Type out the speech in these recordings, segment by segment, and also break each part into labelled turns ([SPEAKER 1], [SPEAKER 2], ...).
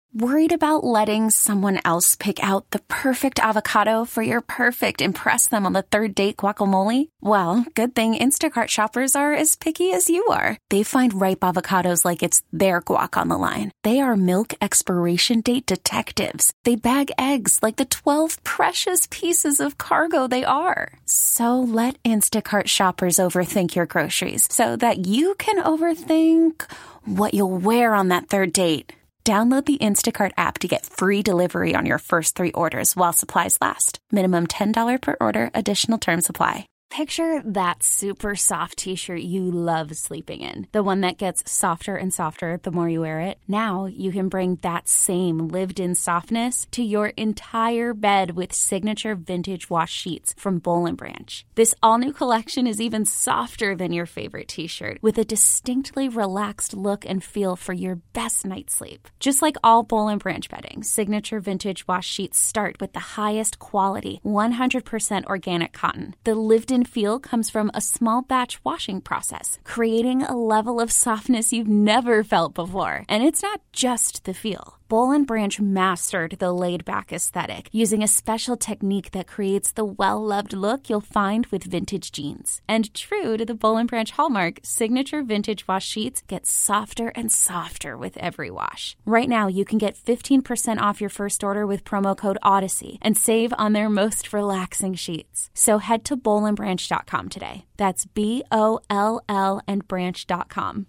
[SPEAKER 1] Worried about letting someone else pick out the perfect avocado for your perfect impress them on the third date guacamole? Well, good thing Instacart shoppers are as picky as you are. They find ripe avocados like it's their guac on the line. They are milk expiration date detectives. They bag eggs like the 12 precious pieces of cargo they are. So let Instacart shoppers overthink your groceries so that you can overthink what you'll wear on that third date. Download the Instacart app to get free delivery on your first 3 orders while supplies last. Minimum $10 per order. Additional terms apply. Picture that super soft t-shirt you love sleeping in. The one that gets softer and softer the more you wear it. Now you can bring that same lived-in softness to your entire bed with signature vintage wash sheets from Boll & Branch. This all-new collection is even softer than your favorite t-shirt with a distinctly relaxed look and feel for your best night's sleep. Just like all Boll & Branch bedding, signature vintage wash sheets start with the highest quality, 100% organic cotton. The lived-in feel comes from a small batch washing process, creating a level of softness you've never felt before. And it's not just the feel. Boll & Branch mastered the laid-back aesthetic using a special technique that creates the well-loved look you'll find with vintage jeans. And true to the Boll & Branch hallmark, signature vintage wash sheets get softer and softer with every wash. Right now, you can get 15% off your first order with promo code Odyssey and save on their most relaxing sheets. So head to bollandbranch.com today. That's BOLL and branch.com.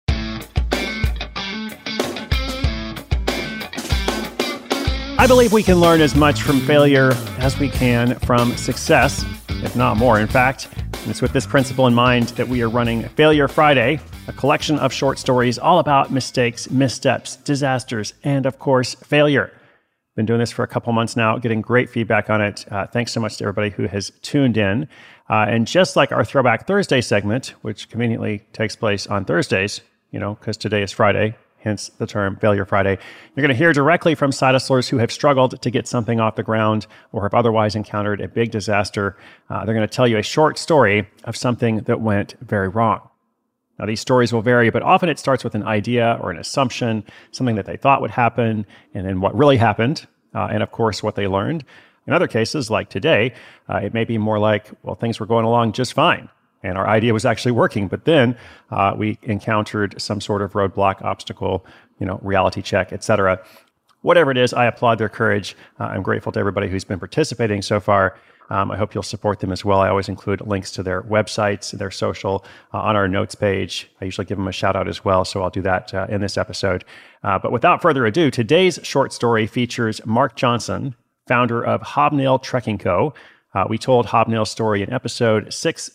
[SPEAKER 2] I believe we can learn as much from failure as we can from success, if not more, in fact. And it's with this principle in mind that we are running Failure Friday, a collection of short stories all about mistakes, missteps, disasters, and, of course, failure. Been doing this for a couple months now, getting great feedback on it. Thanks so much to everybody who has tuned in. And just like our Throwback Thursday segment, which conveniently takes place on Thursdays, because today is Friday, hence the term Failure Friday. You're going to hear directly from side hustlers who have struggled to get something off the ground or have otherwise encountered a big disaster. They're going to tell you a short story of something that went very wrong. Now, these stories will vary, but often it starts with an idea or an assumption, something that they thought would happen, and then what really happened, and of course, what they learned. In other cases, like today, it may be more like, well, things were going along just fine, and our idea was actually working, but then we encountered some sort of roadblock, obstacle, reality check, etc. Whatever it is, I applaud their courage. I'm grateful to everybody who's been participating so far. I hope you'll support them as well. I always include links to their websites, their social, on our notes page. I usually give them a shout out as well, so I'll do that in this episode. But without further ado, today's short story features Mark Johnson, founder of Hobnail Trekking Co. We told Hobnail's story in episode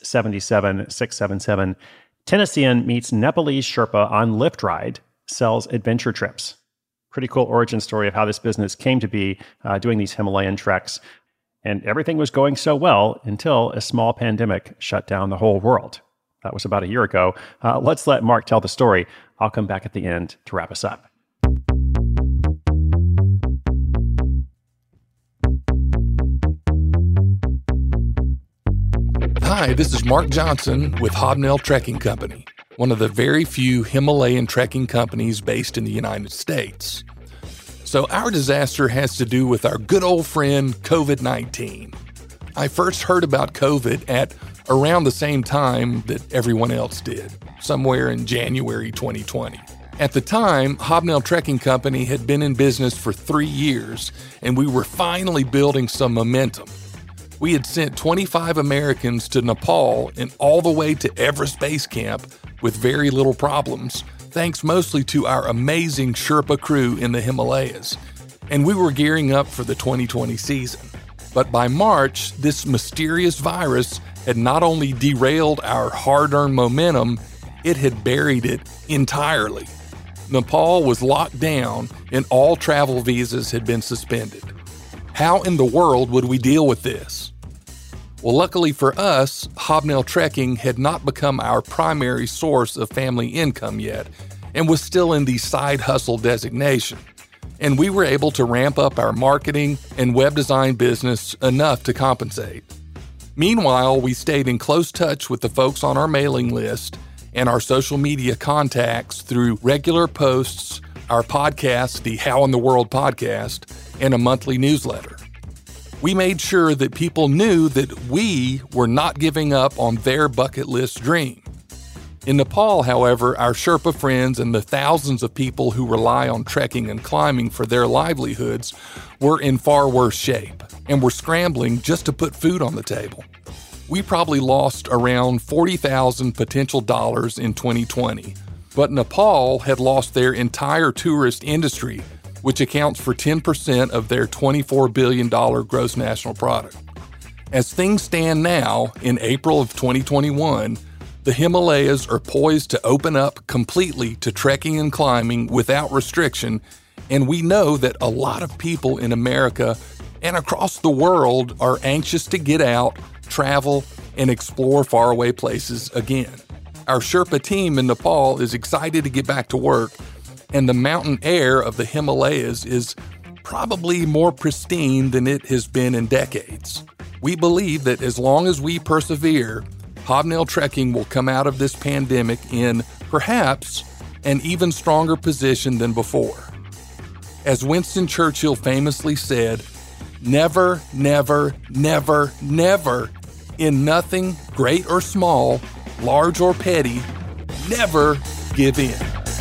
[SPEAKER 2] 677. Tennessean meets Nepalese Sherpa on Lyft ride, sells adventure trips. Pretty cool origin story of how this business came to be doing these Himalayan treks. And everything was going so well until a small pandemic shut down the whole world. That was about a year ago. Let's let Mark tell the story. I'll come back at the end to wrap us up.
[SPEAKER 3] Hi, this is Mark Johnson with Hobnail Trekking Company, one of the very few Himalayan trekking companies based in the United States. So our disaster has to do with our good old friend COVID-19. I first heard about COVID at around the same time that everyone else did, somewhere in January 2020. At the time, Hobnail Trekking Company had been in business for 3 years, and we were finally building some momentum. We had sent 25 Americans to Nepal and all the way to Everest Base Camp with very little problems, thanks mostly to our amazing Sherpa crew in the Himalayas. And we were gearing up for the 2020 season. But by March, this mysterious virus had not only derailed our hard-earned momentum, it had buried it entirely. Nepal was locked down and all travel visas had been suspended. How in the world would we deal with this? Well, luckily for us, Hobnail Trekking had not become our primary source of family income yet and was still in the side hustle designation. And we were able to ramp up our marketing and web design business enough to compensate. Meanwhile, we stayed in close touch with the folks on our mailing list and our social media contacts through regular posts, our podcast, the How in the World podcast, and a monthly newsletter. We made sure that people knew that we were not giving up on their bucket list dream. In Nepal, however, our Sherpa friends and the thousands of people who rely on trekking and climbing for their livelihoods were in far worse shape and were scrambling just to put food on the table. We probably lost around $40,000 potential dollars in 2020, but Nepal had lost their entire tourist industry, which accounts for 10% of their $24 billion gross national product. As things stand now, in April of 2021, the Himalayas are poised to open up completely to trekking and climbing without restriction, and we know that a lot of people in America and across the world are anxious to get out, travel, and explore faraway places again. Our Sherpa team in Nepal is excited to get back to work, and the mountain air of the Himalayas is probably more pristine than it has been in decades. We believe that as long as we persevere, Hobnail Trekking will come out of this pandemic in, perhaps, an even stronger position than before. As Winston Churchill famously said, never, never, never, never, in nothing, great or small, large or petty, never give in.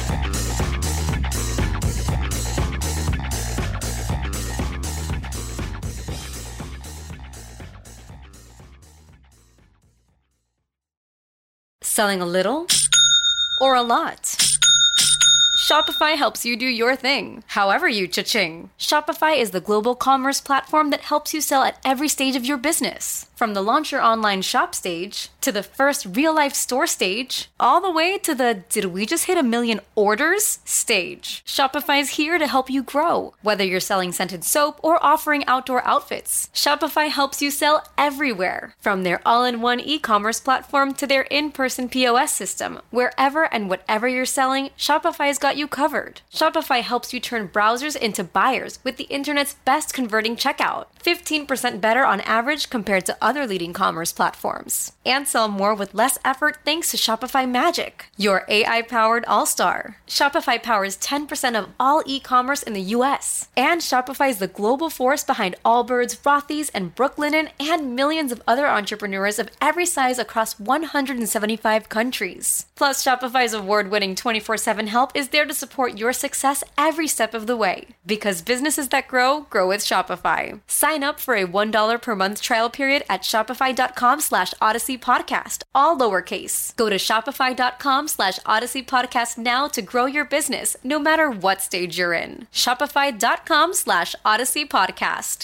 [SPEAKER 4] Selling a little or a lot? Shopify helps you do your thing, however you cha-ching. Shopify is the global commerce platform that helps you sell at every stage of your business. From the launch your online shop stage, to the first real-life store stage, all the way to the did we just hit 1 million orders stage. Shopify is here to help you grow. Whether you're selling scented soap or offering outdoor outfits, Shopify helps you sell everywhere. From their all-in-one e-commerce platform to their in-person POS system, wherever and whatever you're selling, Shopify's got you covered. Shopify helps you turn browsers into buyers with the internet's best converting checkout, 15% better on average compared to other leading commerce platforms. And sell more with less effort thanks to Shopify Magic, your AI-powered all-star. Shopify powers 10% of all e-commerce in the US. And Shopify is the global force behind Allbirds, Rothy's, and Brooklinen, and millions of other entrepreneurs of every size across 175 countries. Plus, Shopify's award-winning 24/7 help is there to support your success every step of the way. Because businesses that grow, grow with Shopify. Sign up for a $1 per month trial period at shopify.com/Odyssey Podcast, all lowercase. Go to shopify.com/Odyssey Podcast now to grow your business, no matter what stage you're in. Shopify.com/Odyssey Podcast.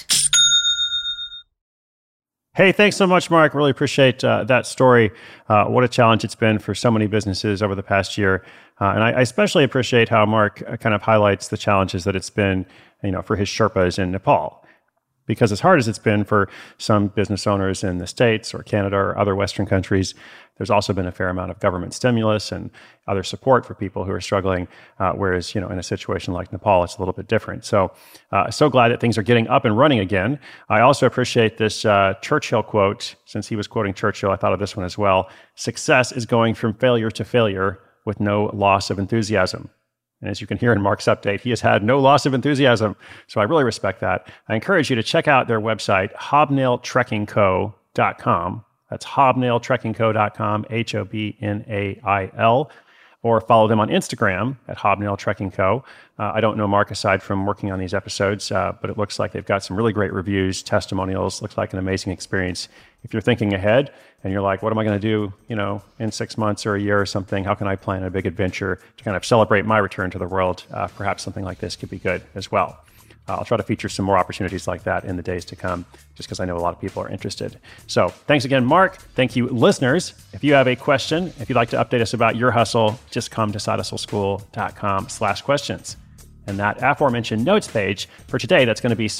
[SPEAKER 2] Hey, thanks so much, Mark. Really appreciate that story. What a challenge it's been for so many businesses over the past year. And I especially appreciate how Mark kind of highlights the challenges that it's been, for his Sherpas in Nepal. Because as hard as it's been for some business owners in the States or Canada or other Western countries, there's also been a fair amount of government stimulus and other support for people who are struggling. Whereas, in a situation like Nepal, it's a little bit different. So glad that things are getting up and running again. I also appreciate this Churchill quote. Since he was quoting Churchill, I thought of this one as well. Success is going from failure to failure with no loss of enthusiasm. And as you can hear in Mark's update, he has had no loss of enthusiasm. So I really respect that. I encourage you to check out their website, hobnailtrekkingco.com. That's hobnailtrekkingco.com, HOBNAIL, or follow them on Instagram at hobnailtrekkingco. I don't know Mark aside from working on these episodes, but it looks like they've got some really great reviews, testimonials. Looks like an amazing experience. If you're thinking ahead and you're like, what am I going to do, in 6 months or a year or something? How can I plan a big adventure to kind of celebrate my return to the world? Perhaps something like this could be good as well. I'll try to feature some more opportunities like that in the days to come, just because I know a lot of people are interested. So thanks again, Mark. Thank you, listeners. If you have a question, if you'd like to update us about your hustle, just come to sidehustleschool.com/questions. And that aforementioned notes page for today, that's going to be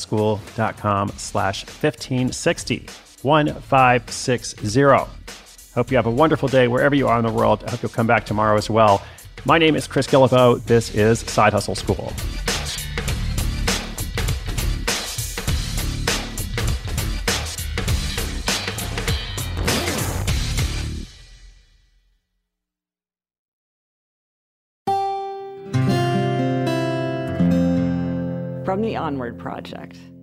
[SPEAKER 2] sidehustleschool.com/1560. 1560. Hope you have a wonderful day wherever you are in the world. I hope you'll come back tomorrow as well. My name is Chris Guillebeau. This is Side Hustle School.
[SPEAKER 5] From the Onward Project.